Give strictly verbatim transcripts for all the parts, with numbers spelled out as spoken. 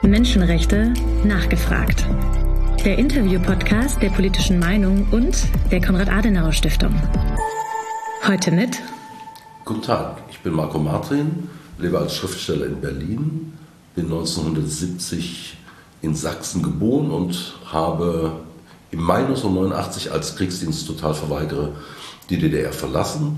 Menschenrechte nachgefragt. Der Interview-Podcast der Politischen Meinung und der Konrad-Adenauer-Stiftung. Heute mit... Guten Tag, ich bin Marco Martin, lebe als Schriftsteller in Berlin, bin neunzehnhundertsiebzig in Sachsen geboren und habe im Mai neunzehnhundertneunundachtzig als Kriegsdiensttotalverweigerer die D D R verlassen.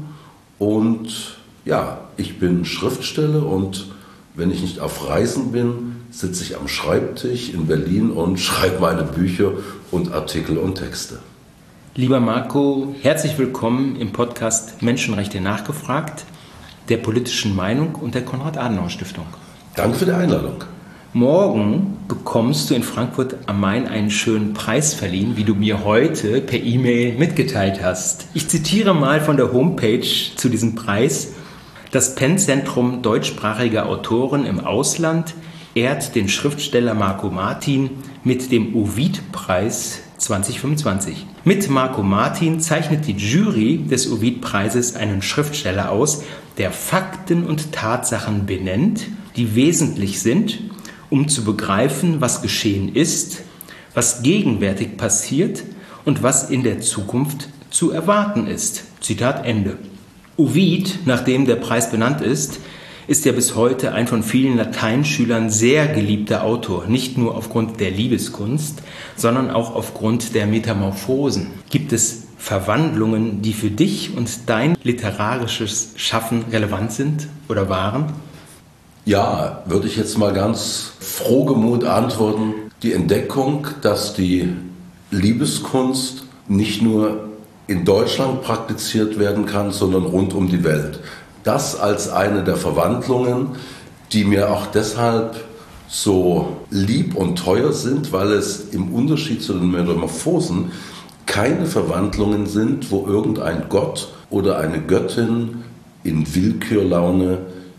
Und ja, ich bin Schriftsteller und wenn ich nicht auf Reisen bin, sitze ich am Schreibtisch in Berlin und schreibe meine Bücher und Artikel und Texte. Lieber Marco, herzlich willkommen im Podcast Menschenrechte nachgefragt, der Politischen Meinung und der Konrad-Adenauer-Stiftung. Danke für die Einladung. Morgen bekommst du in Frankfurt am Main einen schönen Preis verliehen, wie du mir heute per E-Mail mitgeteilt hast. Ich zitiere mal von der Homepage zu diesem Preis. Das Penn-Zentrum deutschsprachiger Autoren im Ausland ehrt den Schriftsteller Marco Martin mit dem Ovid-Preis zwanzig fünfundzwanzig. Mit Marco Martin zeichnet die Jury des Ovid-Preises einen Schriftsteller aus, der Fakten und Tatsachen benennt, die wesentlich sind, um zu begreifen, was geschehen ist, was gegenwärtig passiert und was in der Zukunft zu erwarten ist. Zitat Ende. Ovid, nach dem der Preis benannt ist, ist ja bis heute ein von vielen Lateinschülern sehr geliebter Autor, nicht nur aufgrund der Liebeskunst, sondern auch aufgrund der Metamorphosen. Gibt es Verwandlungen, die für dich und dein literarisches Schaffen relevant sind oder waren? Ja, würde ich jetzt mal ganz frohgemut antworten. Die Entdeckung, dass die Liebeskunst nicht nur in Deutschland praktiziert werden kann, sondern rund um die Welt. Das als eine der Verwandlungen, die mir auch deshalb so lieb und teuer sind, weil es im Unterschied zu den Metamorphosen keine Verwandlungen sind, wo irgendein Gott oder eine Göttin in Willkürlaune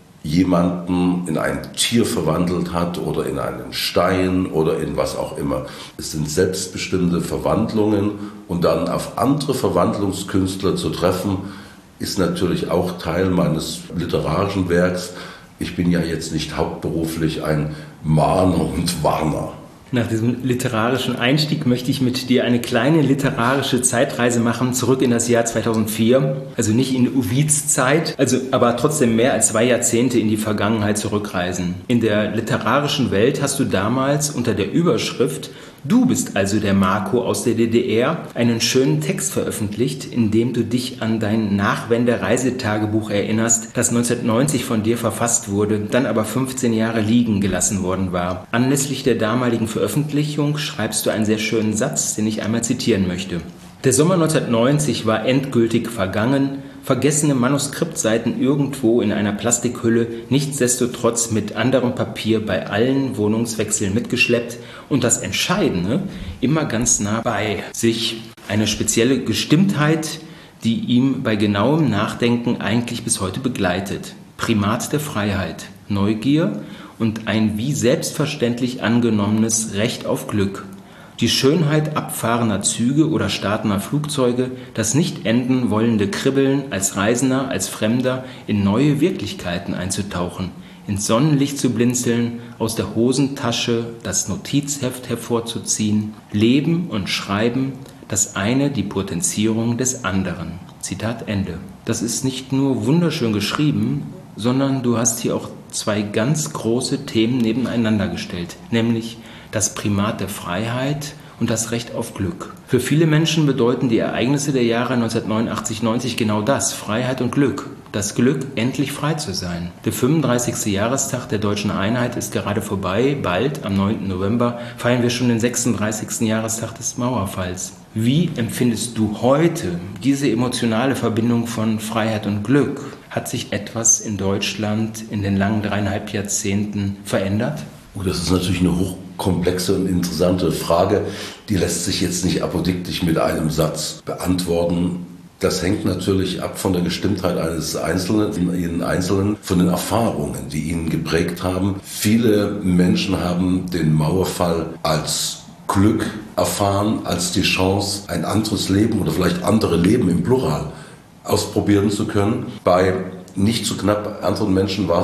jemanden in ein Tier verwandelt hat oder in einen Stein oder in was auch immer. Es sind selbstbestimmte Verwandlungen und dann auf andere Verwandlungskünstler zu treffen, ist natürlich auch Teil meines literarischen Werks. Ich bin ja jetzt nicht hauptberuflich ein Mahner und Warner. Nach diesem literarischen Einstieg möchte ich mit dir eine kleine literarische Zeitreise machen, zurück in das Jahr zweitausendvier. Also nicht in Ovids Zeit, also aber trotzdem mehr als zwei Jahrzehnte in die Vergangenheit zurückreisen. In der literarischen Welt hast du damals unter der Überschrift "Du bist also der Marco aus der D D R" einen schönen Text veröffentlicht, in dem du dich an dein Nachwende-Reisetagebuch erinnerst, das neunzehnhundertneunzig von dir verfasst wurde, dann aber fünfzehn Jahre liegen gelassen worden war. Anlässlich der damaligen Veröffentlichung schreibst du einen sehr schönen Satz, den ich einmal zitieren möchte. Der Sommer neunzehnhundertneunzig war endgültig vergangen, vergessene Manuskriptseiten irgendwo in einer Plastikhülle, nichtsdestotrotz mit anderem Papier bei allen Wohnungswechseln mitgeschleppt und das Entscheidende immer ganz nah bei sich. Eine spezielle Gestimmtheit, die ihm bei genauem Nachdenken eigentlich bis heute begleitet. Primat der Freiheit, Neugier und ein wie selbstverständlich angenommenes Recht auf Glück. Die Schönheit abfahrender Züge oder startender Flugzeuge, das nicht enden wollende Kribbeln, als Reisender, als Fremder in neue Wirklichkeiten einzutauchen, ins Sonnenlicht zu blinzeln, aus der Hosentasche das Notizheft hervorzuziehen, Leben und Schreiben, das eine die Potenzierung des anderen. Zitat Ende. Das ist nicht nur wunderschön geschrieben, sondern du hast hier auch zwei ganz große Themen nebeneinander gestellt, nämlich das Primat der Freiheit und das Recht auf Glück. Für viele Menschen bedeuten die Ereignisse der Jahre neunzehnhundertneunundachtzig neunzig genau das, Freiheit und Glück. Das Glück, endlich frei zu sein. Der fünfunddreißigste Jahrestag der deutschen Einheit ist gerade vorbei. Bald, am neunten November, feiern wir schon den sechsunddreißigsten Jahrestag des Mauerfalls. Wie empfindest du heute diese emotionale Verbindung von Freiheit und Glück? Hat sich etwas in Deutschland in den langen dreieinhalb Jahrzehnten verändert? Oh, das ist natürlich eine hochkomplexe und interessante Frage. Die lässt sich jetzt nicht apodiktisch mit einem Satz beantworten. Das hängt natürlich ab von der Gestimmtheit eines Einzelnen, jeden Einzelnen, von den Erfahrungen, die ihn geprägt haben. Viele Menschen haben den Mauerfall als Glück erfahren, als die Chance, ein anderes Leben oder vielleicht andere Leben im Plural ausprobieren zu können. Bei nicht so knapp anderen Menschen war es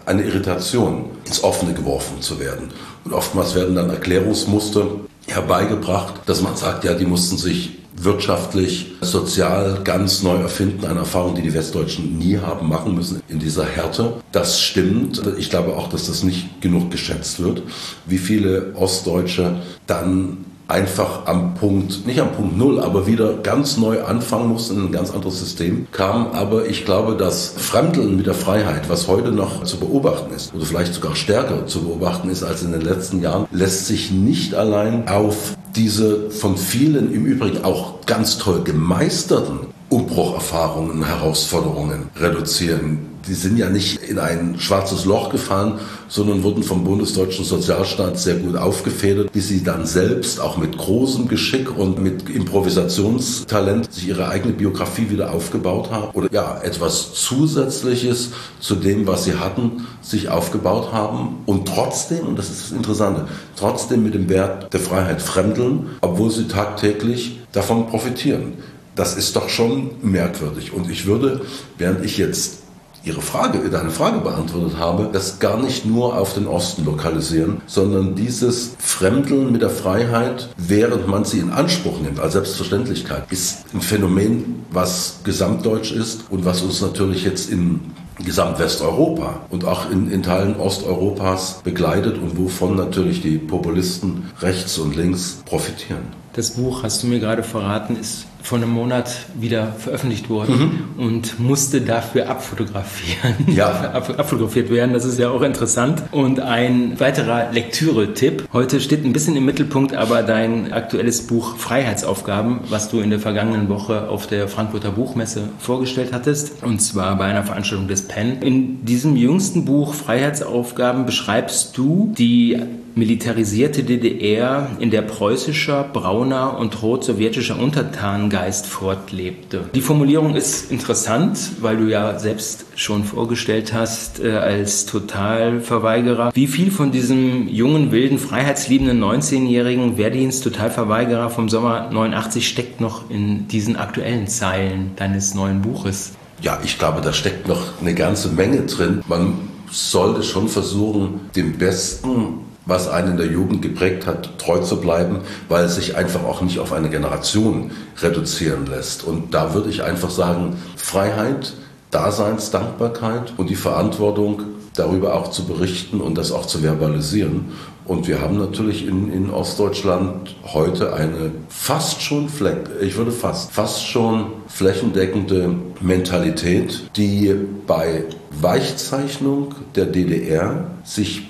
eine Irritation, ins Offene geworfen zu werden. Und oftmals werden dann Erklärungsmuster herbeigebracht, dass man sagt, ja, die mussten sich wirtschaftlich, sozial ganz neu erfinden, eine Erfahrung, die die Westdeutschen nie haben machen müssen in dieser Härte. Das stimmt. Ich glaube auch, dass das nicht genug geschätzt wird, wie viele Ostdeutsche dann einfach am Punkt, nicht am Punkt Null, aber wieder ganz neu anfangen mussten, in ein ganz anderes System kamen. Aber ich glaube, das Fremdeln mit der Freiheit, was heute noch zu beobachten ist, oder vielleicht sogar stärker zu beobachten ist als in den letzten Jahren, lässt sich nicht allein auf diese von vielen im Übrigen auch ganz toll gemeisterten Umbrucherfahrungen, Herausforderungen reduzieren. Die sind ja nicht in ein schwarzes Loch gefallen, sondern wurden vom bundesdeutschen Sozialstaat sehr gut aufgefedert, bis sie dann selbst auch mit großem Geschick und mit Improvisationstalent sich ihre eigene Biografie wieder aufgebaut haben oder ja, etwas Zusätzliches zu dem, was sie hatten, sich aufgebaut haben und trotzdem, und das ist das Interessante, trotzdem mit dem Wert der Freiheit fremdeln, obwohl sie tagtäglich davon profitieren. Das ist doch schon merkwürdig. Und ich würde, während ich jetzt Ihre Frage, deine Frage beantwortet habe, das gar nicht nur auf den Osten lokalisieren, sondern dieses Fremdeln mit der Freiheit, während man sie in Anspruch nimmt, als Selbstverständlichkeit, ist ein Phänomen, was gesamtdeutsch ist und was uns natürlich jetzt in Gesamtwesteuropa und auch in, in Teilen Osteuropas begleitet und wovon natürlich die Populisten rechts und links profitieren. Das Buch, hast du mir gerade verraten, ist vor einem Monat wieder veröffentlicht worden mhm. und musste dafür abfotografieren. Ja. Ab, abfotografiert werden, das ist ja auch interessant. Und ein weiterer Lektüre-Tipp. Heute steht ein bisschen im Mittelpunkt aber dein aktuelles Buch Freiheitsaufgaben, was du in der vergangenen Woche auf der Frankfurter Buchmesse vorgestellt hattest, und zwar bei einer Veranstaltung des Penn. In diesem jüngsten Buch Freiheitsaufgaben beschreibst du die militarisierte D D R, in der preußischer, brauner und rot-sowjetischer Untertanengeist fortlebte. Die Formulierung ist interessant, weil du ja selbst schon vorgestellt hast äh, als Totalverweigerer. Wie viel von diesem jungen, wilden, freiheitsliebenden neunzehnjährigen Wehrdienst-Totalverweigerer vom Sommer neunundachtzig steckt noch in diesen aktuellen Zeilen deines neuen Buches? Ja, ich glaube, da steckt noch eine ganze Menge drin. Man sollte schon versuchen, dem Besten, was einen in der Jugend geprägt hat, treu zu bleiben, weil es sich einfach auch nicht auf eine Generation reduzieren lässt. Und da würde ich einfach sagen, Freiheit, Daseinsdankbarkeit und die Verantwortung, darüber auch zu berichten und das auch zu verbalisieren. Und wir haben natürlich in, in Ostdeutschland heute eine fast schon, ich würde fast, fast schon flächendeckende Mentalität, die bei Weichzeichnung der D D R sich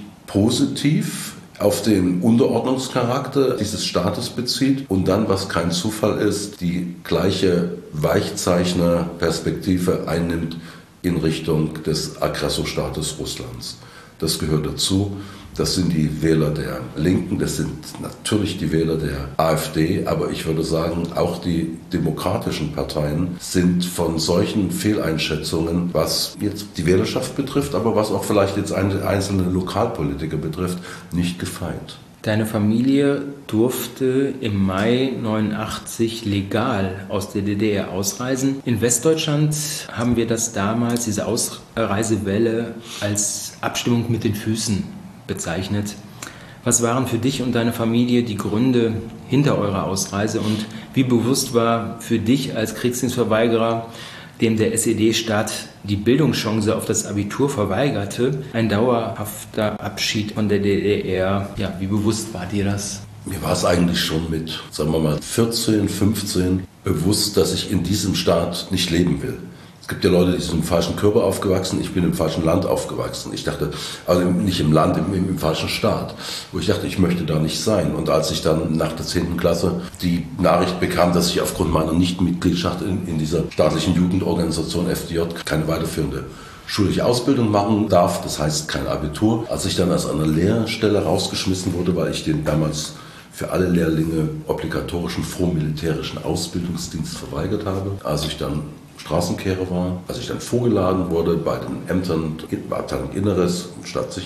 positiv auf den Unterordnungscharakter dieses Staates bezieht und dann, was kein Zufall ist, die gleiche Weichzeichnerperspektive einnimmt in Richtung des Aggressorstaates Russlands. Das gehört dazu. Das sind die Wähler der Linken, das sind natürlich die Wähler der AfD, aber ich würde sagen, auch die demokratischen Parteien sind von solchen Fehleinschätzungen, was jetzt die Wählerschaft betrifft, aber was auch vielleicht jetzt einzelne Lokalpolitiker betrifft, nicht gefeit. Deine Familie durfte im Mai neunundachtzig legal aus der D D R ausreisen. In Westdeutschland haben wir das damals, diese Ausreisewelle, als Abstimmung mit den Füßen bezeichnet. Was waren für dich und deine Familie die Gründe hinter eurer Ausreise und wie bewusst war für dich als Kriegsdienstverweigerer, dem der S E D-Staat die Bildungschance auf das Abitur verweigerte, ein dauerhafter Abschied von der D D R? Ja, wie bewusst war dir das? Mir war es eigentlich schon mit, sagen wir mal, vierzehn, fünfzehn bewusst, dass ich in diesem Staat nicht leben will. Es gibt ja Leute, die sind im falschen Körper aufgewachsen, ich bin im falschen Land aufgewachsen. Ich dachte, also nicht im Land, im, im falschen Staat, wo ich dachte, ich möchte da nicht sein. Und als ich dann nach der zehnten Klasse die Nachricht bekam, dass ich aufgrund meiner Nichtmitgliedschaft in, in dieser staatlichen Jugendorganisation F D J keine weiterführende schulische Ausbildung machen darf, das heißt kein Abitur, als ich dann aus einer Lehrstelle rausgeschmissen wurde, weil ich den damals für alle Lehrlinge obligatorischen frohmilitärischen Ausbildungsdienst verweigert habe, als ich dann Straßenkehrer war, als ich dann vorgeladen wurde bei den Ämtern, Abteilung Inneres und Stadtsicherheit,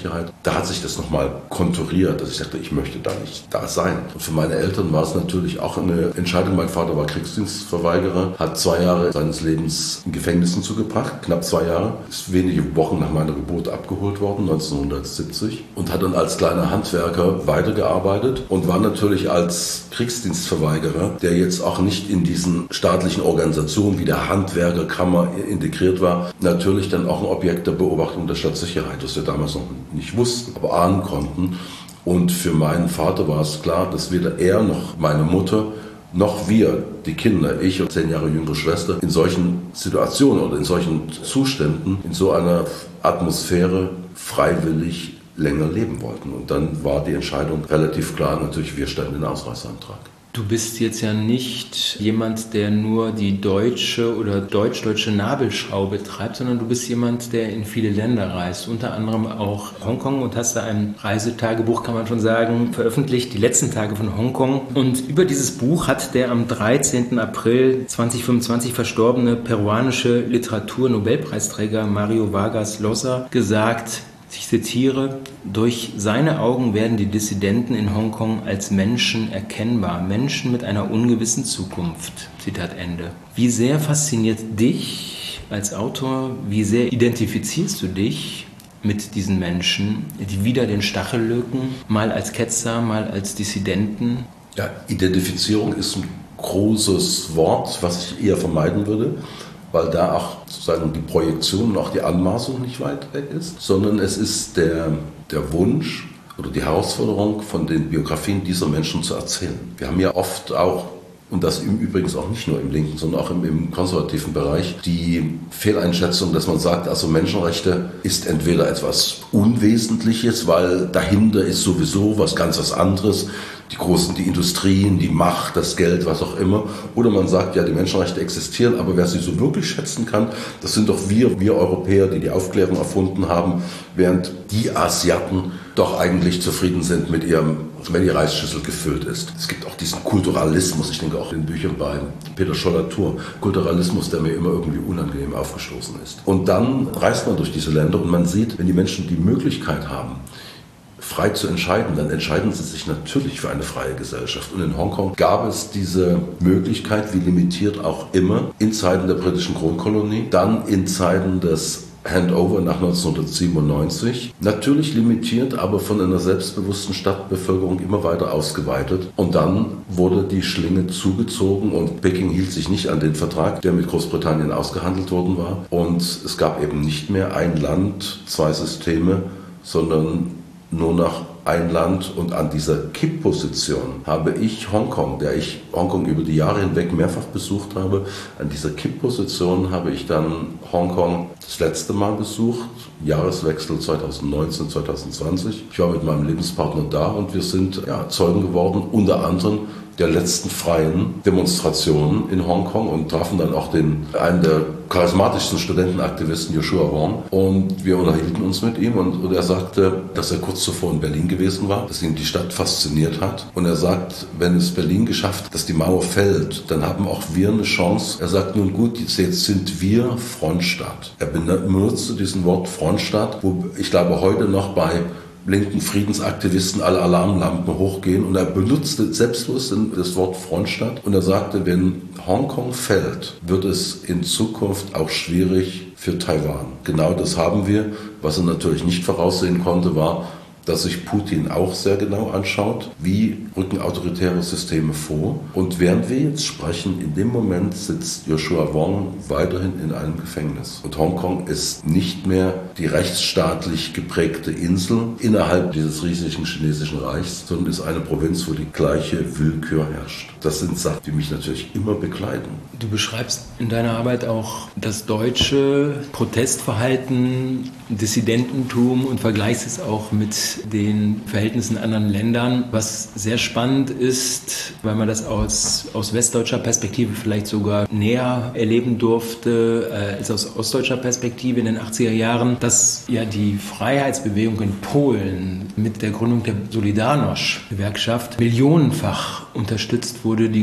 da hat sich das nochmal konturiert, dass ich dachte, ich möchte da nicht da sein. Und für meine Eltern war es natürlich auch eine Entscheidung. Mein Vater war Kriegsdienstverweigerer, hat zwei Jahre seines Lebens in Gefängnissen zugebracht, knapp zwei Jahre, ist wenige Wochen nach meiner Geburt abgeholt worden, neunzehnhundertsiebzig, und hat dann als kleiner Handwerker weitergearbeitet und war natürlich als Kriegsdienstverweigerer, der jetzt auch nicht in diesen staatlichen Organisationen wie der Handwerkerkammer integriert war, natürlich dann auch ein Objekt der Beobachtung der Stadtsicherheit, das wir damals noch nicht wussten, aber ahnen konnten. Und für meinen Vater war es klar, dass weder er noch meine Mutter noch wir, die Kinder, ich und zehn Jahre jüngere Schwester, in solchen Situationen oder in solchen Zuständen, in so einer Atmosphäre freiwillig länger leben wollten. Und dann war die Entscheidung relativ klar, natürlich, wir stellen den Ausreiseantrag. Du bist jetzt ja nicht jemand, der nur die deutsche oder deutsch-deutsche Nabelschau betreibt, sondern du bist jemand, der in viele Länder reist, unter anderem auch Hongkong, und hast da ein Reisetagebuch, kann man schon sagen, veröffentlicht, die letzten Tage von Hongkong. Und über dieses Buch hat der am dreizehnten April zweitausendfünfundzwanzig verstorbene peruanische Literatur-Nobelpreisträger Mario Vargas Llosa gesagt: Ich zitiere: Durch seine Augen werden die Dissidenten in Hongkong als Menschen erkennbar, Menschen mit einer ungewissen Zukunft. Zitat Ende. Wie sehr fasziniert dich als Autor, wie sehr identifizierst du dich mit diesen Menschen, die wieder den Stachel löken, mal als Ketzer, mal als Dissidenten? Ja, Identifizierung ist ein großes Wort, was ich eher vermeiden würde, weil da auch sozusagen die Projektion und auch die Anmaßung nicht weit weg ist, sondern es ist der, der Wunsch oder die Herausforderung, von den Biografien dieser Menschen zu erzählen. Wir haben ja oft auch, und das übrigens auch nicht nur im linken, sondern auch im, im konservativen Bereich, die Fehleinschätzung, dass man sagt, also Menschenrechte ist entweder etwas Unwesentliches, weil dahinter ist sowieso was ganz was anderes, die großen, die Industrien, die Macht, das Geld, was auch immer. Oder man sagt, ja, die Menschenrechte existieren, aber wer sie so wirklich schätzen kann, das sind doch wir, wir Europäer, die die Aufklärung erfunden haben, während die Asiaten doch eigentlich zufrieden sind mit ihrem, wenn die Reisschüssel gefüllt ist. Es gibt auch diesen Kulturalismus, ich denke auch in Büchern bei Peter Scholler-Thur, Kulturalismus, der mir immer irgendwie unangenehm aufgestoßen ist. Und dann reist man durch diese Länder und man sieht, wenn die Menschen die Möglichkeit haben, frei zu entscheiden, dann entscheiden sie sich natürlich für eine freie Gesellschaft. Und in Hongkong gab es diese Möglichkeit, wie limitiert auch immer, in Zeiten der britischen Kronkolonie, dann in Zeiten des Handover nach neunzehnhundertsiebenundneunzig, natürlich limitiert, aber von einer selbstbewussten Stadtbevölkerung immer weiter ausgeweitet. Und dann wurde die Schlinge zugezogen und Peking hielt sich nicht an den Vertrag, der mit Großbritannien ausgehandelt worden war. Und es gab eben nicht mehr ein Land, zwei Systeme, sondern nur noch ein Land. Und an dieser Kippposition habe ich Hongkong, der ich Hongkong über die Jahre hinweg mehrfach besucht habe, an dieser Kippposition habe ich dann Hongkong das letzte Mal besucht, Jahreswechsel zweitausendneunzehn zweitausendzwanzig. Ich war mit meinem Lebenspartner da und wir sind ja, Zeugen geworden, unter anderem der letzten freien Demonstrationen in Hongkong und trafen dann auch den, einen der charismatischsten Studentenaktivisten, Joshua Wong. Und wir unterhielten uns mit ihm und, und er sagte, dass er kurz zuvor in Berlin gewesen war, dass ihn die Stadt fasziniert hat. Und er sagt, wenn es Berlin geschafft, dass die Mauer fällt, dann haben auch wir eine Chance. Er sagt, nun gut, jetzt sind wir Frontstaat. Er benutzte diesen Wort Frontstaat, wo ich glaube heute noch bei linken Friedensaktivisten alle Alarmlampen hochgehen, und er benutzte selbstbewusst das Wort Frontstaat und er sagte, wenn Hongkong fällt, wird es in Zukunft auch schwierig für Taiwan. Genau das haben wir. Was er natürlich nicht voraussehen konnte, war, dass sich Putin auch sehr genau anschaut, wie rücken autoritäre Systeme vor. Und während wir jetzt sprechen, in dem Moment sitzt Joshua Wong weiterhin in einem Gefängnis. Und Hongkong ist nicht mehr die rechtsstaatlich geprägte Insel innerhalb dieses riesigen chinesischen Reichs, sondern ist eine Provinz, wo die gleiche Willkür herrscht. Das sind Sachen, die mich natürlich immer begleiten. Du beschreibst in deiner Arbeit auch das deutsche Protestverhalten, Dissidententum und vergleichst es auch mit den Verhältnissen in anderen Ländern, was sehr spannend ist, weil man das aus, aus westdeutscher Perspektive vielleicht sogar näher erleben durfte äh, als aus ostdeutscher Perspektive in den achtziger Jahren, dass ja die Freiheitsbewegung in Polen mit der Gründung der Solidarność-Gewerkschaft millionenfach unterstützt wurde. Die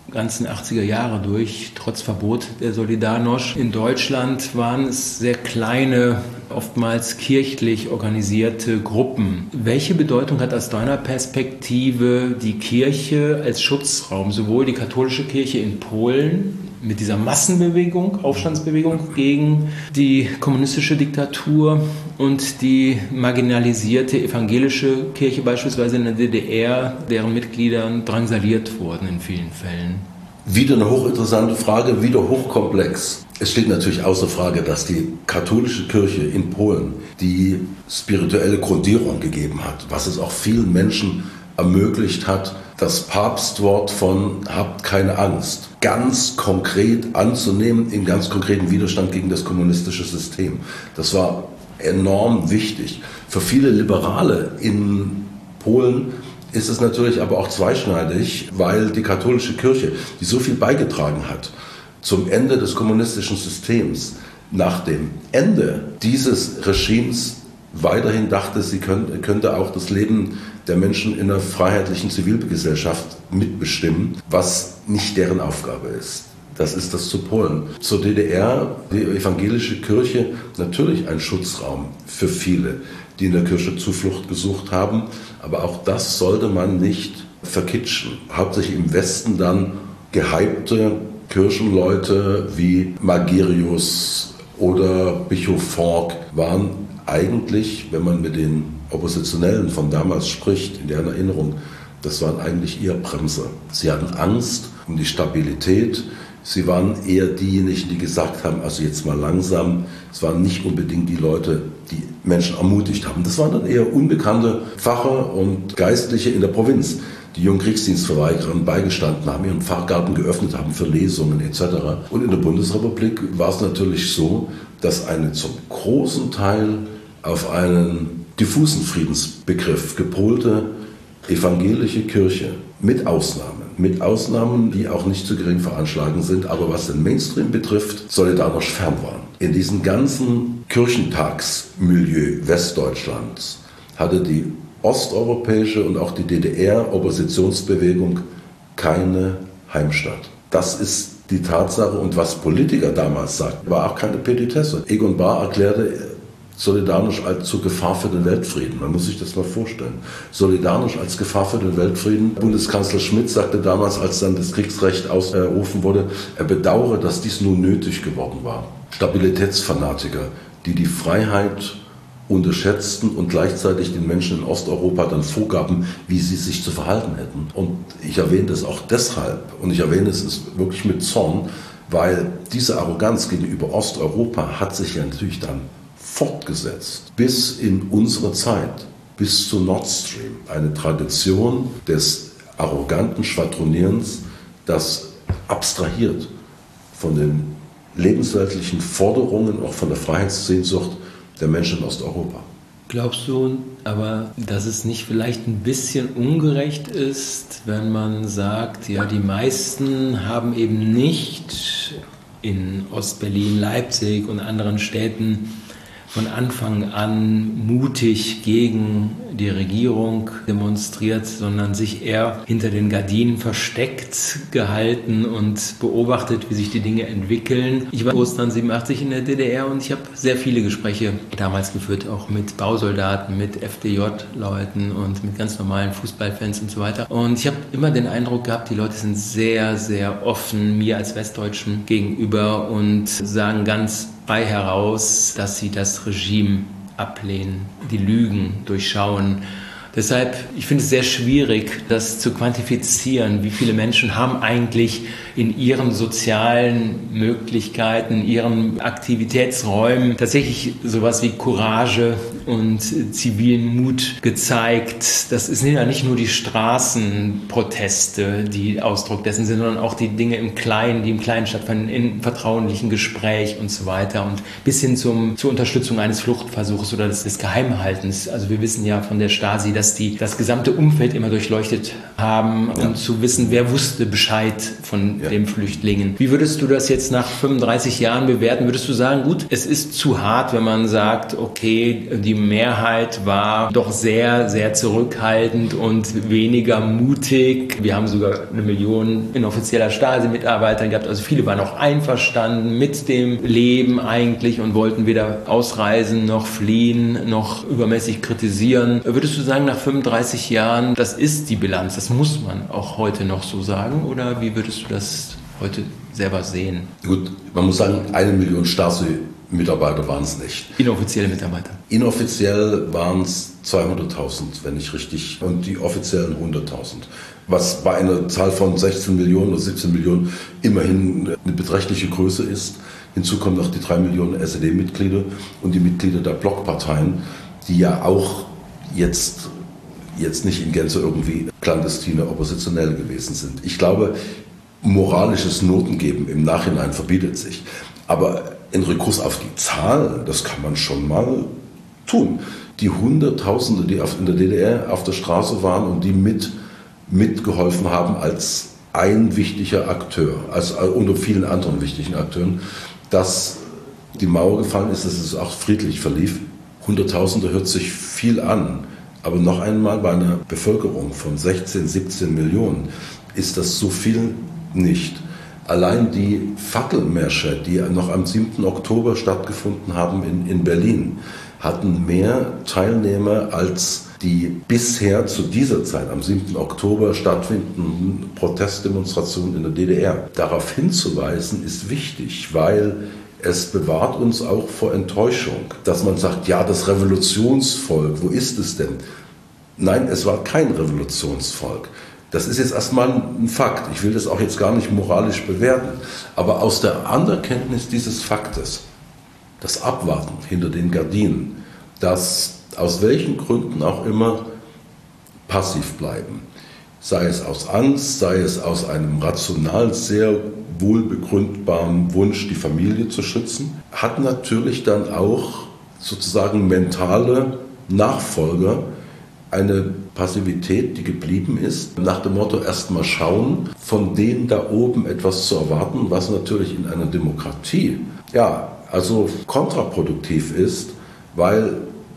ganzen achtziger Jahre durch, trotz Verbot der Solidarność. In Deutschland waren es sehr kleine, oftmals kirchlich organisierte Gruppen. Welche Bedeutung hat aus deiner Perspektive die Kirche als Schutzraum, sowohl die katholische Kirche in Polen mit dieser Massenbewegung, Aufstandsbewegung gegen die kommunistische Diktatur und die marginalisierte evangelische Kirche beispielsweise in der D D R, deren Mitglieder drangsaliert wurden in vielen Fällen? Wieder eine hochinteressante Frage, wieder hochkomplex. Es steht natürlich außer Frage, dass die katholische Kirche in Polen die spirituelle Grundierung gegeben hat, was es auch vielen Menschen ermöglicht hat, das Papstwort von "Habt keine Angst" ganz konkret anzunehmen, in ganz konkreten Widerstand gegen das kommunistische System. Das war enorm wichtig. Für viele Liberale in Polen ist es natürlich aber auch zweischneidig, weil die katholische Kirche, die so viel beigetragen hat zum Ende des kommunistischen Systems, nach dem Ende dieses Regimes weiterhin dachte, sie könnte, könnte auch das Leben der Menschen in einer freiheitlichen Zivilgesellschaft mitbestimmen, was nicht deren Aufgabe ist. Das ist das zu Polen. Zur D D R, die evangelische Kirche, natürlich ein Schutzraum für viele, die in der Kirche Zuflucht gesucht haben. Aber auch das sollte man nicht verkitschen. Hauptsächlich im Westen dann gehypte Kirchenleute wie Magirius oder Bischof Falk waren eigentlich, wenn man mit den Oppositionellen von damals spricht, in deren Erinnerung, das waren eigentlich eher Bremser. Sie hatten Angst um die Stabilität. Sie waren eher diejenigen, die gesagt haben, also jetzt mal langsam. Es waren nicht unbedingt die Leute, die Menschen ermutigt haben. Das waren dann eher unbekannte Pfarrer und Geistliche in der Provinz, die jungen Kriegsdienstverweigerern beigestanden haben, ihren Pfarrgarten geöffnet haben für Lesungen et cetera. Und in der Bundesrepublik war es natürlich so, dass eine zum großen Teil auf einen diffusen Friedensbegriff gepolte evangelische Kirche mit Ausnahmen, mit Ausnahmen, die auch nicht zu gering veranschlagen sind, aber was den Mainstream betrifft, Solidarność fern waren. In diesem ganzen Kirchentagsmilieu Westdeutschlands hatte die osteuropäische und auch die D D R-Oppositionsbewegung keine Heimstatt. Das ist die Tatsache, und was Politiker damals sagten, war auch keine Petitesse. Egon Bahr erklärte Solidarność als zur Gefahr für den Weltfrieden. Man muss sich das mal vorstellen. Solidarność als Gefahr für den Weltfrieden. Bundeskanzler Schmidt sagte damals, als dann das Kriegsrecht ausgerufen wurde, er bedauere, dass dies nun nötig geworden war. Stabilitätsfanatiker, die die Freiheit unterschätzten und gleichzeitig den Menschen in Osteuropa dann vorgaben, wie sie sich zu verhalten hätten. Und ich erwähne das auch deshalb, und ich erwähne es wirklich mit Zorn, weil diese Arroganz gegenüber Osteuropa hat sich ja natürlich dann fortgesetzt bis in unsere Zeit, bis zu Nord Stream. Eine Tradition des arroganten Schwadronierens, das abstrahiert von den lebensweltlichen Forderungen, auch von der Freiheitssehnsucht der Menschen in Osteuropa. Glaubst du aber, dass es nicht vielleicht ein bisschen ungerecht ist, wenn man sagt, ja, die meisten haben eben nicht in Ostberlin, Leipzig und anderen Städten von Anfang an mutig gegen die Regierung demonstriert, sondern sich eher hinter den Gardinen versteckt gehalten und beobachtet, wie sich die Dinge entwickeln. Ich war Ostern siebenundachtzig in der D D R und ich habe sehr viele Gespräche damals geführt, auch mit Bausoldaten, mit F D J-Leuten und mit ganz normalen Fußballfans und so weiter. Und ich habe immer den Eindruck gehabt, die Leute sind sehr, sehr offen mir als Westdeutschen gegenüber und sagen ganz frei heraus, dass sie das Regime ablehnen, die Lügen durchschauen. Deshalb, ich finde es sehr schwierig, das zu quantifizieren. Wie viele Menschen haben eigentlich in ihren sozialen Möglichkeiten, in ihren Aktivitätsräumen tatsächlich sowas wie Courage und zivilen Mut gezeigt. Das sind ja nicht nur die Straßenproteste, die Ausdruck dessen sind, sondern auch die Dinge im Kleinen, die im Kleinen stattfinden, in vertraulichen Gespräch und so weiter und bis hin zum, zur Unterstützung eines Fluchtversuchs oder des, des Geheimhaltens. Also wir wissen ja von der Stasi, dass dass die das gesamte Umfeld immer durchleuchtet haben, um ja. zu wissen, wer wusste Bescheid von ja. den Flüchtlingen. Wie würdest du das jetzt nach fünfunddreißig Jahren bewerten? Würdest du sagen, gut, es ist zu hart, wenn man sagt, okay, die Mehrheit war doch sehr, sehr zurückhaltend und weniger mutig. Wir haben sogar eine Million inoffizieller Stasi-Mitarbeiter gehabt, also viele waren auch einverstanden mit dem Leben eigentlich und wollten weder ausreisen noch fliehen noch übermäßig kritisieren. Würdest du sagen, nach fünfunddreißig Jahren, das ist die Bilanz, das muss man auch heute noch so sagen, oder wie würdest du das heute selber sehen? Gut, man muss sagen, eine Million Stasi-Mitarbeiter waren es nicht. Inoffizielle Mitarbeiter? Inoffiziell waren es zweihunderttausend, wenn ich richtig, und die offiziellen hunderttausend. Was bei einer Zahl von sechzehn Millionen oder siebzehn Millionen immerhin eine beträchtliche Größe ist. Hinzu kommen noch die drei Millionen S E D-Mitglieder und die Mitglieder der Blockparteien, die ja auch jetzt, jetzt nicht in Gänze irgendwie clandestine Oppositionelle gewesen sind. Ich glaube, moralisches Notengeben im Nachhinein verbietet sich. Aber in Rekurs auf die Zahl, das kann man schon mal tun. Die Hunderttausende, die in der D D R auf der Straße waren und die mit, mitgeholfen haben als ein wichtiger Akteur, als unter vielen anderen wichtigen Akteuren, dass die Mauer gefallen ist, dass es auch friedlich verlief. Hunderttausende hört sich viel an, aber noch einmal bei einer Bevölkerung von sechzehn, siebzehn Millionen ist das so viel nicht. Allein die Fackelmärsche, die noch am siebten Oktober stattgefunden haben in, in Berlin, hatten mehr Teilnehmer als die bisher zu dieser Zeit am siebten Oktober stattfindenden Protestdemonstrationen in der D D R. Darauf hinzuweisen ist wichtig, weil es bewahrt uns auch vor Enttäuschung, dass man sagt, ja, das Revolutionsvolk, wo ist es denn? Nein, es war kein Revolutionsvolk. Das ist jetzt erstmal ein Fakt. Ich will das auch jetzt gar nicht moralisch bewerten. Aber aus der Anerkenntnis dieses Faktes, das Abwarten hinter den Gardinen, das aus welchen Gründen auch immer passiv bleiben, sei es aus Angst, sei es aus einem rational sehr wohlbegründbaren Wunsch, die Familie zu schützen, hat natürlich dann auch sozusagen mentale Nachfolger, eine Passivität, die geblieben ist, nach dem Motto erst mal schauen, von denen da oben etwas zu erwarten, was natürlich in einer Demokratie, ja, also kontraproduktiv ist, weil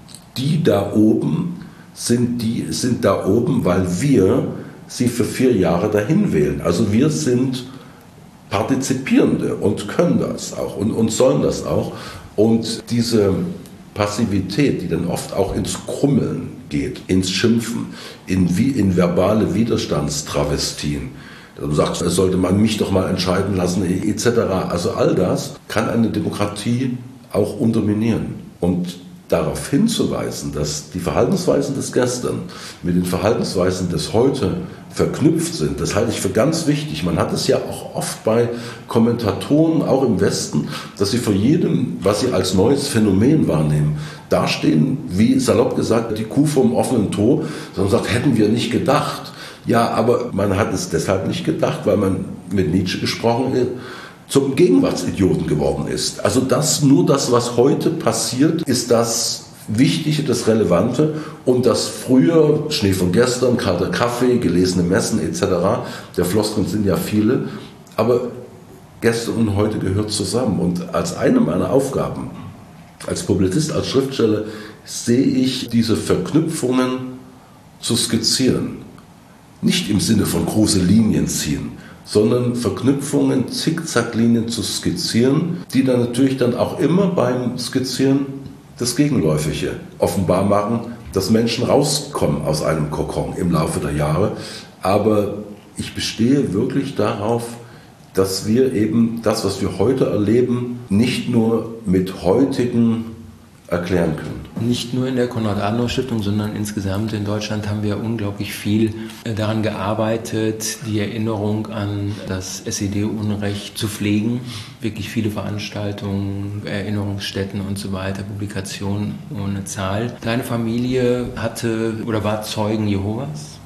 die da oben sind, die sind da oben, weil wir sie für vier Jahre dahin wählen. Also wir sind Partizipierende und können das auch und, und sollen das auch. Und diese Passivität, die dann oft auch ins Krummeln geht, ins Schimpfen, in, wie, in verbale Widerstandstravestien. Du sagst, es sollte man mich doch mal entscheiden lassen, et cetera. Also all das kann eine Demokratie auch unterminieren. Und darauf hinzuweisen, dass die Verhaltensweisen des Gestern mit den Verhaltensweisen des Heute verknüpft sind, das halte ich für ganz wichtig. Man hat es ja auch oft bei Kommentatoren, auch im Westen, dass sie vor jedem, was sie als neues Phänomen wahrnehmen, dastehen, wie salopp gesagt, die Kuh vom offenen Tor, sondern sagt, hätten wir nicht gedacht. Ja, aber man hat es deshalb nicht gedacht, weil man mit Nietzsche gesprochen hat, zum Gegenwartsidioten geworden ist. Also das, nur das, was heute passiert, ist das Wichtige, das Relevante, und das früher, Schnee von gestern, kalter Kaffee, gelesene Messen et cetera, der Floskeln sind ja viele, aber gestern und heute gehört zusammen. Und als eine meiner Aufgaben, als Publizist, als Schriftsteller, sehe ich diese Verknüpfungen zu skizzieren. Nicht im Sinne von große Linien ziehen, sondern Verknüpfungen, Zickzacklinien zu skizzieren, die dann natürlich dann auch immer beim Skizzieren das Gegenläufige offenbar machen, dass Menschen rauskommen aus einem Kokon im Laufe der Jahre. Aber ich bestehe wirklich darauf, dass wir eben das, was wir heute erleben, nicht nur mit heutigen erklären können. Nicht nur in der Konrad-Adenauer-Stiftung, sondern insgesamt in Deutschland haben wir unglaublich viel daran gearbeitet, die Erinnerung an das S E D-Unrecht zu pflegen. Wirklich viele Veranstaltungen, Erinnerungsstätten und so weiter, Publikationen ohne Zahl. Deine Familie hatte oder war Zeugen Jehovas?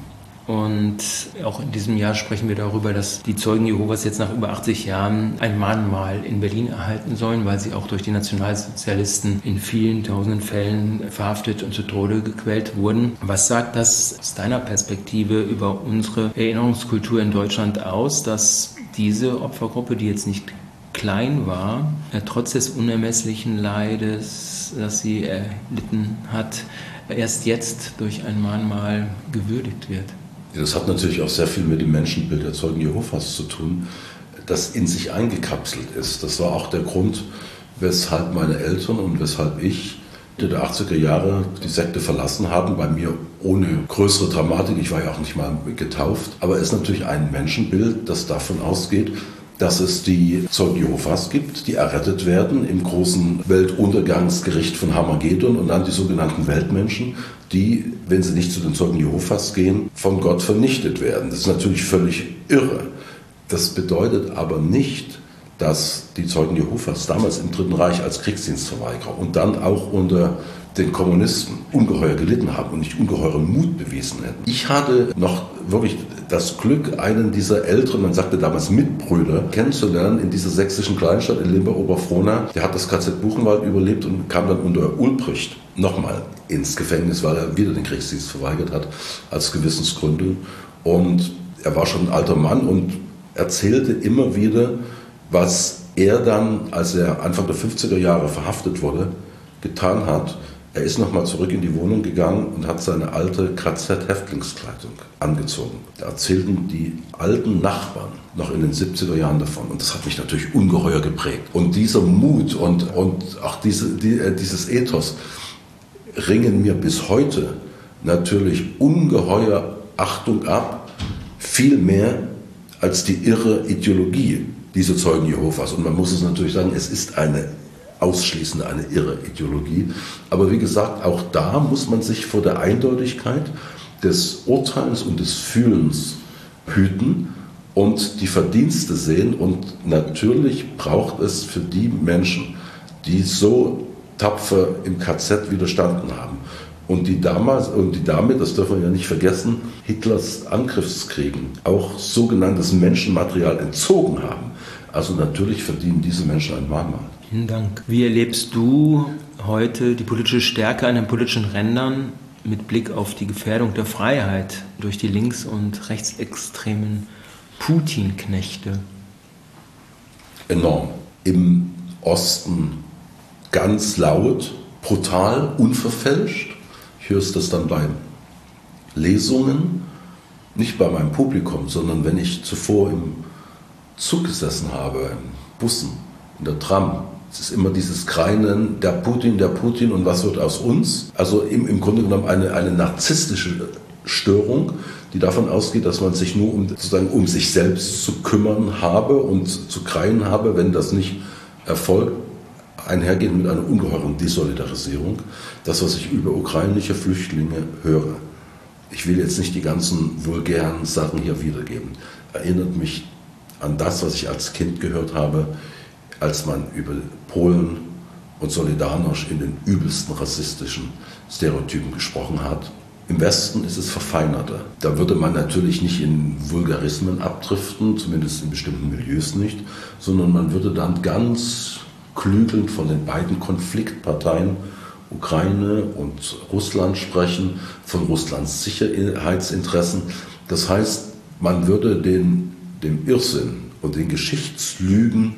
Und auch in diesem Jahr sprechen wir darüber, dass die Zeugen Jehovas jetzt nach über achtzig Jahren ein Mahnmal in Berlin erhalten sollen, weil sie auch durch die Nationalsozialisten in vielen tausenden Fällen verhaftet und zu Tode gequält wurden. Was sagt das aus deiner Perspektive über unsere Erinnerungskultur in Deutschland aus, dass diese Opfergruppe, die jetzt nicht klein war, trotz des unermesslichen Leides, das sie erlitten hat, erst jetzt durch ein Mahnmal gewürdigt wird? Das hat natürlich auch sehr viel mit dem Menschenbild der Zeugen Jehovas zu tun, das in sich eingekapselt ist. Das war auch der Grund, weshalb meine Eltern und weshalb ich Mitte der achtziger Jahre die Sekte verlassen haben, bei mir ohne größere Dramatik. Ich war ja auch nicht mal getauft. Aber es ist natürlich ein Menschenbild, das davon ausgeht, dass es die Zeugen Jehovas gibt, die errettet werden im großen Weltuntergangsgericht von Harmagedon, und dann die sogenannten Weltmenschen, die, wenn sie nicht zu den Zeugen Jehovas gehen, von Gott vernichtet werden. Das ist natürlich völlig irre. Das bedeutet aber nicht, dass die Zeugen Jehovas damals im Dritten Reich als Kriegsdienstverweigerer und dann auch unter den Kommunisten ungeheuer gelitten haben und nicht ungeheuren Mut bewiesen hätten. Ich hatte noch wirklich das Glück, einen dieser älteren, man sagte damals Mitbrüder, kennenzulernen in dieser sächsischen Kleinstadt in Limburg-Oberfrohna. Der hat das K Z Buchenwald überlebt und kam dann unter Ulbricht nochmal ins Gefängnis, weil er wieder den Kriegsdienst verweigert hat, als Gewissensgründe. Und er war schon ein alter Mann und erzählte immer wieder, was er dann, als er Anfang der fünfziger Jahre verhaftet wurde, getan hat. Er ist nochmal zurück in die Wohnung gegangen und hat seine alte K Z-Häftlingskleidung angezogen. Da erzählten die alten Nachbarn noch in den siebziger Jahren davon. Und das hat mich natürlich ungeheuer geprägt. Und dieser Mut und, und auch diese, die, dieses Ethos ringen mir bis heute natürlich ungeheuer Achtung ab, viel mehr als die irre Ideologie dieser Zeugen Jehovas. Und man muss es natürlich sagen, es ist eine ausschließend eine irre Ideologie. Aber wie gesagt, auch da muss man sich vor der Eindeutigkeit des Urteils und des Fühlens hüten und die Verdienste sehen. Und natürlich braucht es für die Menschen, die so tapfer im K Z widerstanden haben und die damals und die damit, das dürfen wir ja nicht vergessen, Hitlers Angriffskriegen auch sogenanntes Menschenmaterial entzogen haben. Also natürlich verdienen diese Menschen ein Mahnmal. Vielen Dank. Wie erlebst du heute die politische Stärke an den politischen Rändern mit Blick auf die Gefährdung der Freiheit durch die links- und rechtsextremen Putin-Knechte? Enorm. Im Osten ganz laut, brutal, unverfälscht. Ich höre das dann bei Lesungen, nicht bei meinem Publikum, sondern wenn ich zuvor im Zug gesessen habe, in Bussen, in der Tram. Es ist immer dieses Kreinen, der Putin, der Putin und was wird aus uns? Also im, im Grunde genommen eine, eine narzisstische Störung, die davon ausgeht, dass man sich nur um, sozusagen um sich selbst zu kümmern habe und zu kreien habe, wenn das nicht erfolgt, einhergeht mit einer ungeheuren Desolidarisierung. Das, was ich über ukrainische Flüchtlinge höre. Ich will jetzt nicht die ganzen vulgären Sachen hier wiedergeben. Erinnert mich an das, was ich als Kind gehört habe, als man über Polen und Solidarność in den übelsten rassistischen Stereotypen gesprochen hat. Im Westen ist es verfeinerter. Da würde man natürlich nicht in Vulgarismen abdriften, zumindest in bestimmten Milieus nicht, sondern man würde dann ganz klügelnd von den beiden Konfliktparteien Ukraine und Russland sprechen, von Russlands Sicherheitsinteressen. Das heißt, man würde den, dem Irrsinn und den Geschichtslügen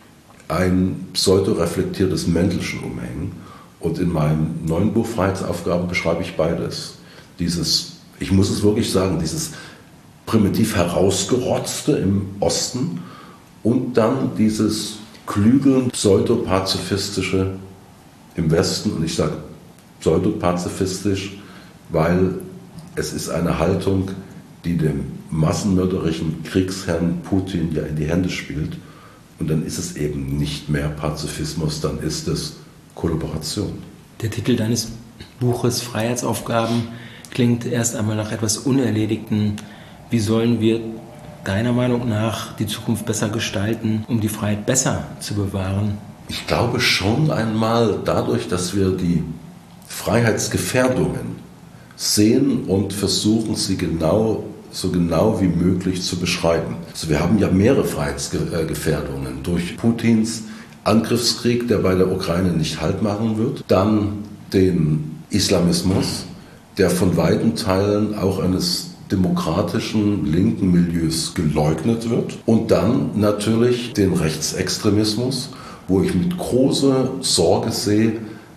ein pseudo-reflektiertes Mäntelchen umhängen. Und in meinem neuen Buch Freiheitsaufgaben beschreibe ich beides. Dieses, ich muss es wirklich sagen, dieses primitiv herausgerotzte im Osten und dann dieses klügeln pseudopazifistische im Westen. Und ich sage pseudopazifistisch, weil es ist eine Haltung, die dem massenmörderischen Kriegsherrn Putin ja in die Hände spielt. Und dann ist es eben nicht mehr Pazifismus, dann ist es Kollaboration. Der Titel deines Buches Freiheitsaufgaben klingt erst einmal nach etwas Unerledigten. Wie sollen wir deiner Meinung nach die Zukunft besser gestalten, um die Freiheit besser zu bewahren? Ich glaube schon einmal dadurch, dass wir die Freiheitsgefährdungen sehen und versuchen sie genau, so genau wie möglich zu beschreiben. Also wir haben ja mehrere Freiheitsgefährdungen durch Putins Angriffskrieg, der bei der Ukraine nicht Halt machen wird, dann den Islamismus, der von weiten Teilen auch eines demokratischen linken Milieus geleugnet wird, und dann natürlich den Rechtsextremismus, wo ich mit großer Sorge sehe,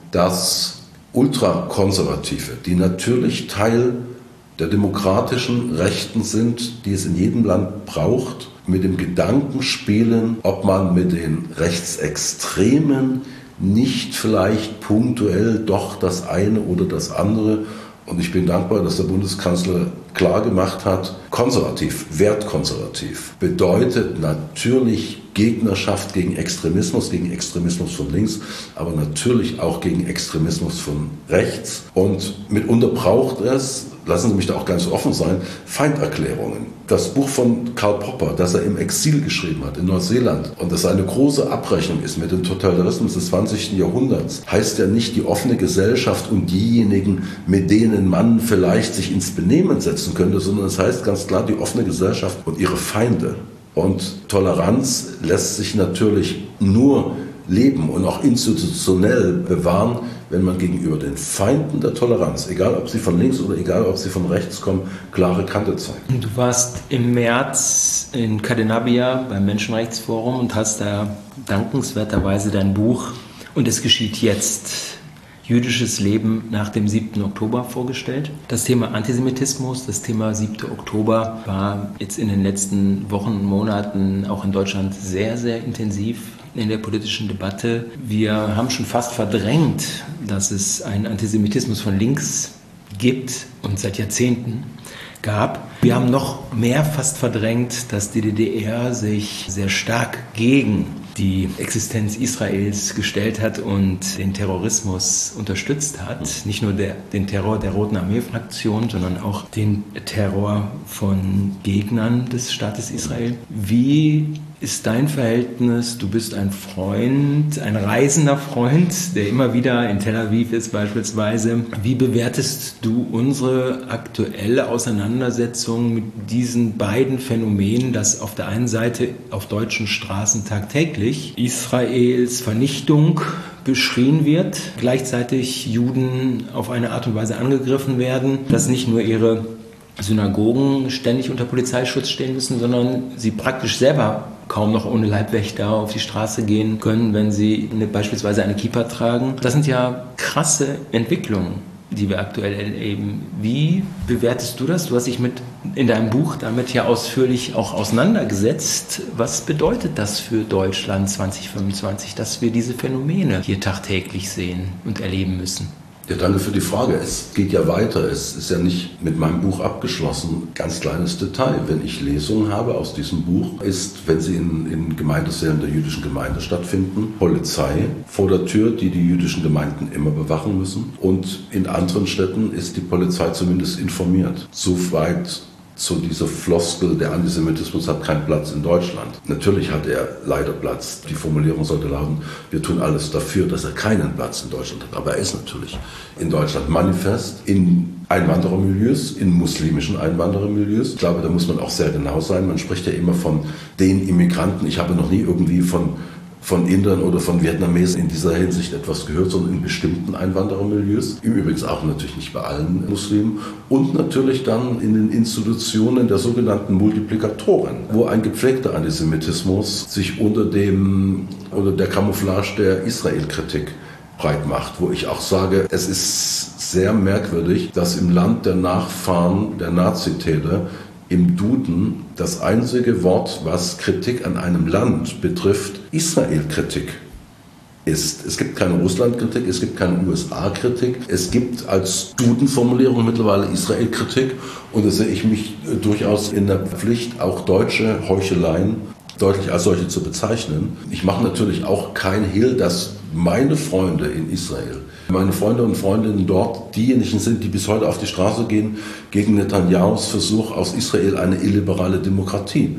dass Ultrakonservative, die natürlich Teil der demokratischen Rechten sind, die es in jedem Land braucht, mit dem Gedanken spielen, ob man mit den Rechtsextremen nicht vielleicht punktuell doch das eine oder das andere. Und ich bin dankbar, dass der Bundeskanzler klar gemacht hat, konservativ, wertkonservativ bedeutet natürlich Gegnerschaft gegen Extremismus, gegen Extremismus von links, aber natürlich auch gegen Extremismus von rechts. Und mitunter braucht es, lassen Sie mich da auch ganz offen sein, Feinderklärungen. Das Buch von Karl Popper, das er im Exil geschrieben hat, in Neuseeland, und das eine große Abrechnung ist mit dem Totalitarismus des zwanzigsten Jahrhunderts, heißt ja nicht die offene Gesellschaft und diejenigen, mit denen man vielleicht sich ins Benehmen setzen könnte, sondern es heißt ganz klar die offene Gesellschaft und ihre Feinde. Und Toleranz lässt sich natürlich nur leben und auch institutionell bewahren, wenn man gegenüber den Feinden der Toleranz, egal ob sie von links oder egal ob sie von rechts kommen, klare Kante zeigt. Du warst im März in Cadenabia beim Menschenrechtsforum und hast da dankenswerterweise dein Buch "Und es geschieht jetzt. Jüdisches Leben nach dem siebten Oktober" vorgestellt. Das Thema Antisemitismus, das Thema siebter Oktober war jetzt in den letzten Wochen und Monaten auch in Deutschland sehr, sehr intensiv in der politischen Debatte. Wir haben schon fast verdrängt, dass es einen Antisemitismus von links gibt und seit Jahrzehnten gab. Wir haben noch mehr fast verdrängt, dass die D D R sich sehr stark gegen die Existenz Israels gestellt hat und den Terrorismus unterstützt hat. Nicht nur der, den Terror der Roten Armee-Fraktion, sondern auch den Terror von Gegnern des Staates Israel. Wie ist dein Verhältnis? Du bist ein Freund, ein reisender Freund, der immer wieder in Tel Aviv ist beispielsweise. Wie bewertest du unsere aktuelle Auseinandersetzung mit diesen beiden Phänomenen, dass auf der einen Seite auf deutschen Straßen tagtäglich Israels Vernichtung beschrien wird, gleichzeitig Juden auf eine Art und Weise angegriffen werden, dass nicht nur ihre Synagogen ständig unter Polizeischutz stehen müssen, sondern sie praktisch selber kaum noch ohne Leibwächter auf die Straße gehen können, wenn sie eine, beispielsweise eine Kippa tragen. Das sind ja krasse Entwicklungen, die wir aktuell erleben. Wie bewertest du das? Du hast dich mit in deinem Buch damit ja ausführlich auch auseinandergesetzt. Was bedeutet das für Deutschland zwanzig fünfundzwanzig, dass wir diese Phänomene hier tagtäglich sehen und erleben müssen? Ja, danke für die Frage. Es geht ja weiter. Es ist ja nicht mit meinem Buch abgeschlossen. Ganz kleines Detail. Wenn ich Lesungen habe aus diesem Buch, ist, wenn sie in, in Gemeindesälen der jüdischen Gemeinde stattfinden, Polizei vor der Tür, die die jüdischen Gemeinden immer bewachen müssen. Und in anderen Städten ist die Polizei zumindest informiert. Soweit zu dieser Floskel, der Antisemitismus hat keinen Platz in Deutschland. Natürlich hat er leider Platz. Die Formulierung sollte lauten, wir tun alles dafür, dass er keinen Platz in Deutschland hat. Aber er ist natürlich in Deutschland manifest, in Einwanderermilieus, in muslimischen Einwanderermilieus. Ich glaube, da muss man auch sehr genau sein. Man spricht ja immer von den Immigranten. Ich habe noch nie irgendwie von von Indern oder von Vietnamesen in dieser Hinsicht etwas gehört, sondern in bestimmten Einwanderermilieus. Im Übrigen auch natürlich nicht bei allen Muslimen. Und natürlich dann in den Institutionen der sogenannten Multiplikatoren, wo ein gepflegter Antisemitismus sich unter dem, unter der Camouflage der Israel-Kritik breit macht. Wo ich auch sage, es ist sehr merkwürdig, dass im Land der Nachfahren der Nazitäter im Duden das einzige Wort, was Kritik an einem Land betrifft, Israel-Kritik ist. Es gibt keine Russland-Kritik, es gibt keine U S A-Kritik, es gibt als Duden-Formulierung mittlerweile Israel-Kritik, und da sehe ich mich durchaus in der Pflicht, auch deutsche Heucheleien deutlich als solche zu bezeichnen. Ich mache natürlich auch kein Hehl, dass meine Freunde in Israel, meine Freunde und Freundinnen dort diejenigen sind, die bis heute auf die Straße gehen gegen Netanyahus Versuch, aus Israel eine illiberale Demokratie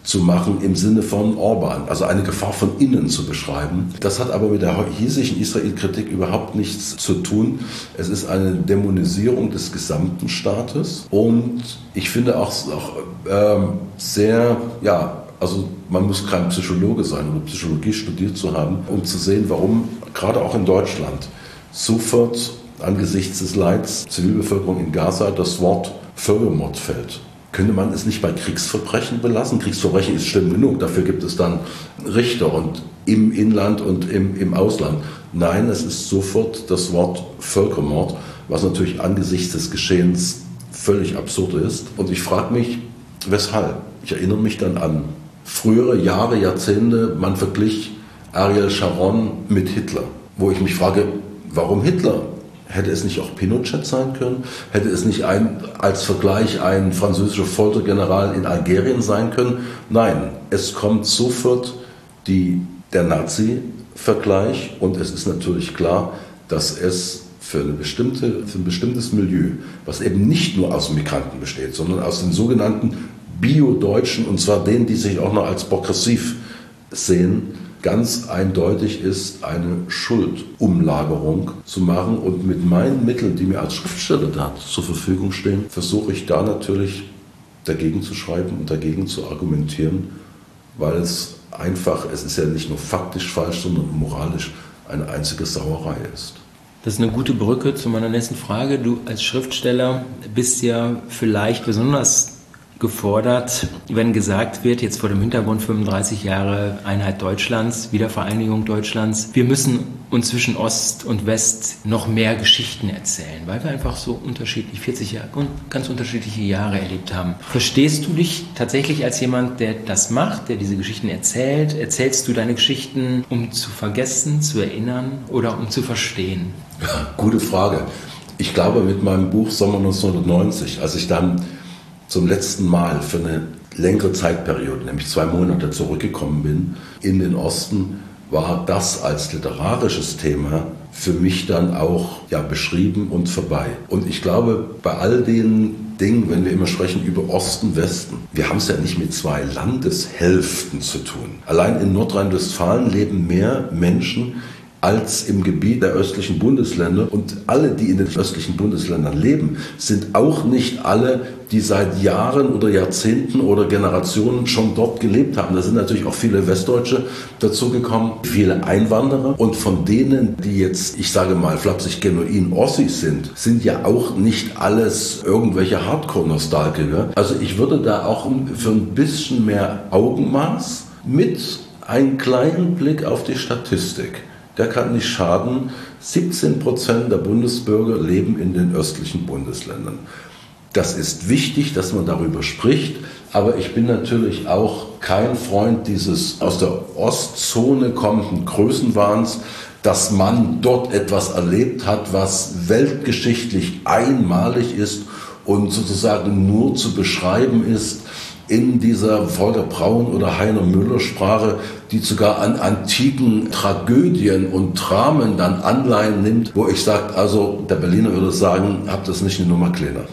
zu machen im Sinne von Orban, also eine Gefahr von innen zu beschreiben. Das hat aber mit der hiesigen Israel-Kritik überhaupt nichts zu tun. Es ist eine Dämonisierung des gesamten Staates und ich finde auch, auch ähm, sehr, ja, also man muss kein Psychologe sein oder Psychologie studiert zu haben, um zu sehen, warum gerade auch in Deutschland sofort angesichts des Leids der Zivilbevölkerung in Gaza das Wort Völkermord fällt. Könnte man es nicht bei Kriegsverbrechen belassen? Kriegsverbrechen ist schlimm genug, dafür gibt es dann Richter und im Inland und im, im Ausland. Nein, es ist sofort das Wort Völkermord, was natürlich angesichts des Geschehens völlig absurd ist. Und ich frage mich, weshalb? Ich erinnere mich dann an frühere Jahre, Jahrzehnte, man verglich Ariel Sharon mit Hitler, wo ich mich frage, warum Hitler? Hätte es nicht auch Pinochet sein können? Hätte es nicht ein, als Vergleich ein französischer Foltergeneral in Algerien sein können? Nein, es kommt sofort die, der Nazi-Vergleich und es ist natürlich klar, dass es für, eine bestimmte, für ein bestimmtes Milieu, was eben nicht nur aus Migranten besteht, sondern aus den sogenannten Bio-Deutschen, und zwar denen, die sich auch noch als progressiv sehen, ganz eindeutig ist, eine Schuldumlagerung zu machen. Und mit meinen Mitteln, die mir als Schriftsteller da zur Verfügung stehen, versuche ich da natürlich dagegen zu schreiben und dagegen zu argumentieren, weil es einfach, es ist ja nicht nur faktisch falsch, sondern moralisch eine einzige Sauerei ist. Das ist eine gute Brücke zu meiner nächsten Frage. Du als Schriftsteller bist ja vielleicht besonders gefordert, wenn gesagt wird, jetzt vor dem Hintergrund fünfunddreißig Jahre Einheit Deutschlands, Wiedervereinigung Deutschlands, wir müssen uns zwischen Ost und West noch mehr Geschichten erzählen, weil wir einfach so unterschiedlich, vierzig Jahre und ganz unterschiedliche Jahre erlebt haben. Verstehst du dich tatsächlich als jemand, der das macht, der diese Geschichten erzählt? Erzählst du deine Geschichten, um zu vergessen, zu erinnern oder um zu verstehen? Ja, gute Frage. Ich glaube, mit meinem Buch Sommer neunzehnhundertneunzig, als ich dann zum letzten Mal für eine längere Zeitperiode, nämlich zwei Monate, zurückgekommen bin in den Osten, war das als literarisches Thema für mich dann auch ja, beschrieben und vorbei. Und ich glaube, bei all den Dingen, wenn wir immer sprechen über Osten, Westen, wir haben es ja nicht mit zwei Landeshälften zu tun. Allein in Nordrhein-Westfalen leben mehr Menschen als im Gebiet der östlichen Bundesländer. Und alle, die in den östlichen Bundesländern leben, sind auch nicht alle, die seit Jahren oder Jahrzehnten oder Generationen schon dort gelebt haben. Da sind natürlich auch viele Westdeutsche dazugekommen, viele Einwanderer. Und von denen, die jetzt, ich sage mal flapsig, genuin Ossis sind, sind ja auch nicht alles irgendwelche Hardcore-Nostalgiker. Also ich würde da auch für ein bisschen mehr Augenmaß mit einem kleinen Blick auf die Statistik, der kann nicht schaden. siebzehn Prozent der Bundesbürger leben in den östlichen Bundesländern. Das ist wichtig, dass man darüber spricht, aber ich bin natürlich auch kein Freund dieses aus der Ostzone kommenden Größenwahns, dass man dort etwas erlebt hat, was weltgeschichtlich einmalig ist und sozusagen nur zu beschreiben ist in dieser Volker Braun oder Heiner Müller Sprache, die sogar an antiken Tragödien und Dramen dann Anleihen nimmt, wo ich sage, also der Berliner würde sagen, habt das nicht eine Nummer kleiner.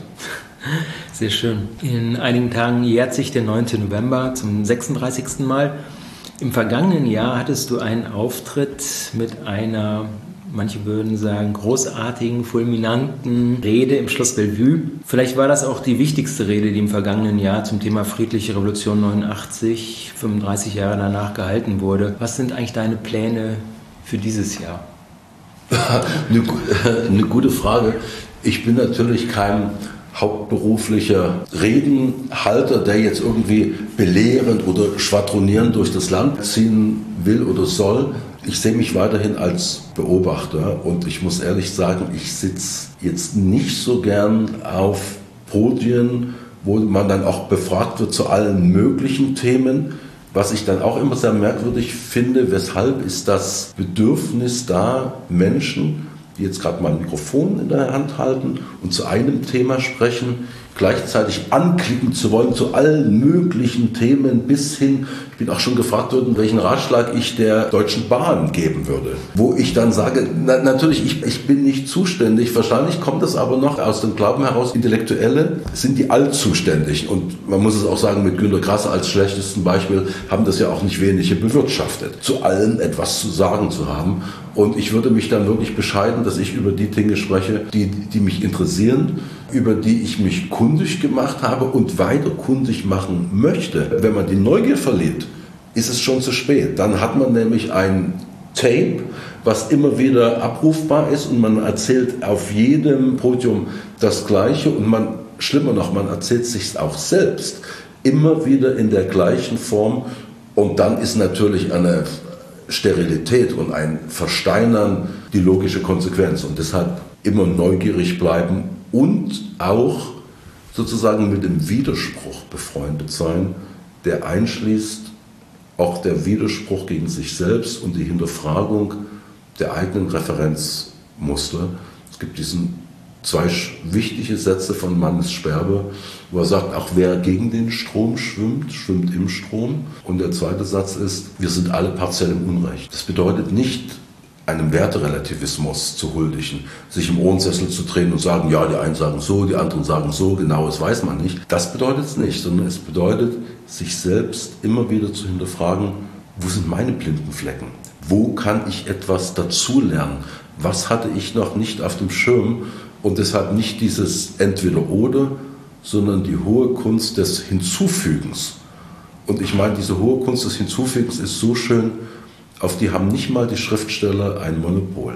Sehr schön. In einigen Tagen jährt sich der neunte November zum sechsunddreißigsten Mal. Im vergangenen Jahr hattest du einen Auftritt mit einer, manche würden sagen, großartigen, fulminanten Rede im Schloss Bellevue. Vielleicht war das auch die wichtigste Rede, die im vergangenen Jahr zum Thema friedliche Revolution neunundachtzig, fünfunddreißig Jahre danach gehalten wurde. Was sind eigentlich deine Pläne für dieses Jahr? eine, eine gute Frage. Ich bin natürlich kein hauptberuflicher Redenhalter, der jetzt irgendwie belehrend oder schwadronierend durch das Land ziehen will oder soll. Ich sehe mich weiterhin als Beobachter und ich muss ehrlich sagen, ich sitze jetzt nicht so gern auf Podien, wo man dann auch befragt wird zu allen möglichen Themen. Was ich dann auch immer sehr merkwürdig finde, weshalb ist das Bedürfnis da, Menschen, die jetzt gerade mal ein Mikrofon in der Hand halten und zu einem Thema sprechen, gleichzeitig anklicken zu wollen zu allen möglichen Themen bis hin, ich bin auch schon gefragt worden, welchen Ratschlag ich der Deutschen Bahn geben würde. Wo ich dann sage, na, natürlich, ich, ich bin nicht zuständig, wahrscheinlich kommt das aber noch aus dem Glauben heraus, Intellektuelle sind die allzuständig. Und man muss es auch sagen, mit Günter Grass als schlechtesten Beispiel haben das ja auch nicht wenige bewirtschaftet, zu allem etwas zu sagen zu haben. Und ich würde mich dann wirklich bescheiden, dass ich über die Dinge spreche, die, die mich interessieren, über die ich mich kundig gemacht habe und weiter kundig machen möchte. Wenn man die Neugier verliert, ist es schon zu spät. Dann hat man nämlich ein Tape, was immer wieder abrufbar ist und man erzählt auf jedem Podium das Gleiche und man, schlimmer noch, man erzählt sich auch selbst immer wieder in der gleichen Form und dann ist natürlich eine Sterilität und ein Versteinern die logische Konsequenz und deshalb immer neugierig bleiben und auch sozusagen mit dem Widerspruch befreundet sein, der einschließt auch der Widerspruch gegen sich selbst und die Hinterfragung der eigenen Referenzmuster. Es gibt diesen zwei wichtige Sätze von Mannes Sperber, wo er sagt, auch wer gegen den Strom schwimmt, schwimmt im Strom. Und der zweite Satz ist, wir sind alle partiell im Unrecht. Das bedeutet nicht, einem Werterelativismus zu huldigen, sich im Ohrensessel zu drehen und sagen, ja, die einen sagen so, die anderen sagen so, genau, das weiß man nicht. Das bedeutet es nicht, sondern es bedeutet, sich selbst immer wieder zu hinterfragen, wo sind meine blinden Flecken? Wo kann ich etwas dazulernen? Was hatte ich noch nicht auf dem Schirm? Und deshalb nicht dieses Entweder-Oder, sondern die hohe Kunst des Hinzufügens. Und ich meine, diese hohe Kunst des Hinzufügens ist so schön, auf die haben nicht mal die Schriftsteller ein Monopol.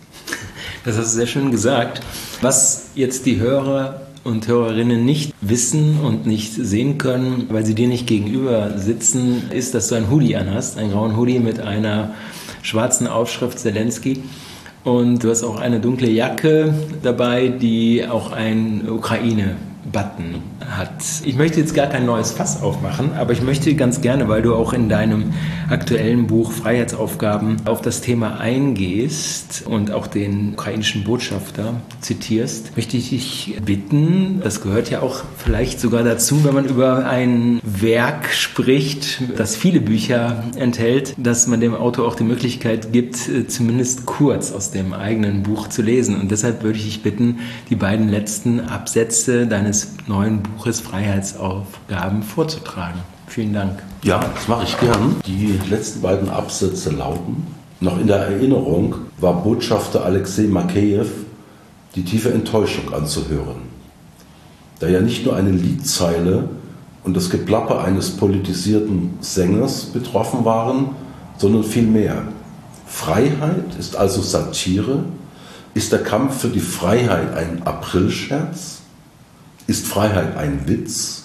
Das hast du sehr schön gesagt. Was jetzt die Hörer und Hörerinnen nicht wissen und nicht sehen können, weil sie dir nicht gegenüber sitzen, ist, dass du einen Hoodie anhast, einen grauen Hoodie mit einer schwarzen Aufschrift Zelensky. Und du hast auch eine dunkle Jacke dabei, die auch einen Ukraine-Button hat. Ich möchte jetzt gar kein neues Fass aufmachen, aber ich möchte ganz gerne, weil du auch in deinem aktuellen Buch Freiheitsaufgaben auf das Thema eingehst und auch den ukrainischen Botschafter zitierst, möchte ich dich bitten, das gehört ja auch vielleicht sogar dazu, wenn man über ein Werk spricht, das viele Bücher enthält, dass man dem Autor auch die Möglichkeit gibt, zumindest kurz aus dem eigenen Buch zu lesen. Und deshalb würde ich dich bitten, die beiden letzten Absätze deines neuen Buches Freiheitsaufgaben vorzutragen. Vielen Dank. Ja, das mache ich gern. Die letzten beiden Absätze lauten, noch in der Erinnerung war Botschafter Alexei Makeyev die tiefe Enttäuschung anzuhören, da ja nicht nur eine Liedzeile und das Geplapper eines politisierten Sängers betroffen waren, sondern viel mehr. Freiheit ist also Satire? Ist der Kampf für die Freiheit ein Aprilscherz? Ist Freiheit ein Witz?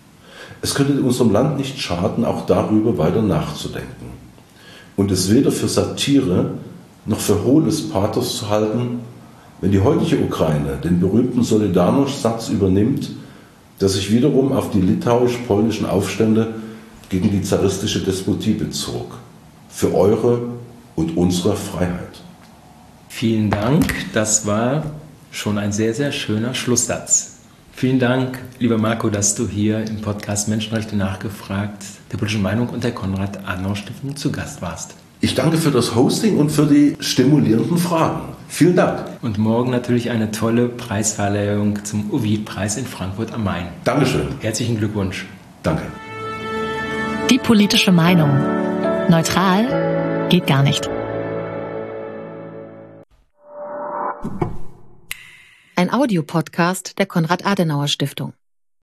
Es könnte in unserem Land nicht schaden, auch darüber weiter nachzudenken und es weder für Satire noch für hohles Pathos zu halten, wenn die heutige Ukraine den berühmten Solidarność-Satz übernimmt, der sich wiederum auf die litauisch-polnischen Aufstände gegen die zaristische Despotie bezog. Für eure und unsere Freiheit. Vielen Dank, das war schon ein sehr, sehr schöner Schlusssatz. Vielen Dank, lieber Marco, dass du hier im Podcast Menschenrechte nachgefragt, der politischen Meinung und der Konrad-Adenauer-Stiftung zu Gast warst. Ich danke für das Hosting und für die stimulierenden Fragen. Vielen Dank. Und morgen natürlich eine tolle Preisverleihung zum Ovid-Preis in Frankfurt am Main. Dankeschön. Herzlichen Glückwunsch. Danke. Die politische Meinung. Neutral geht gar nicht. Ein Audiopodcast der Konrad-Adenauer-Stiftung.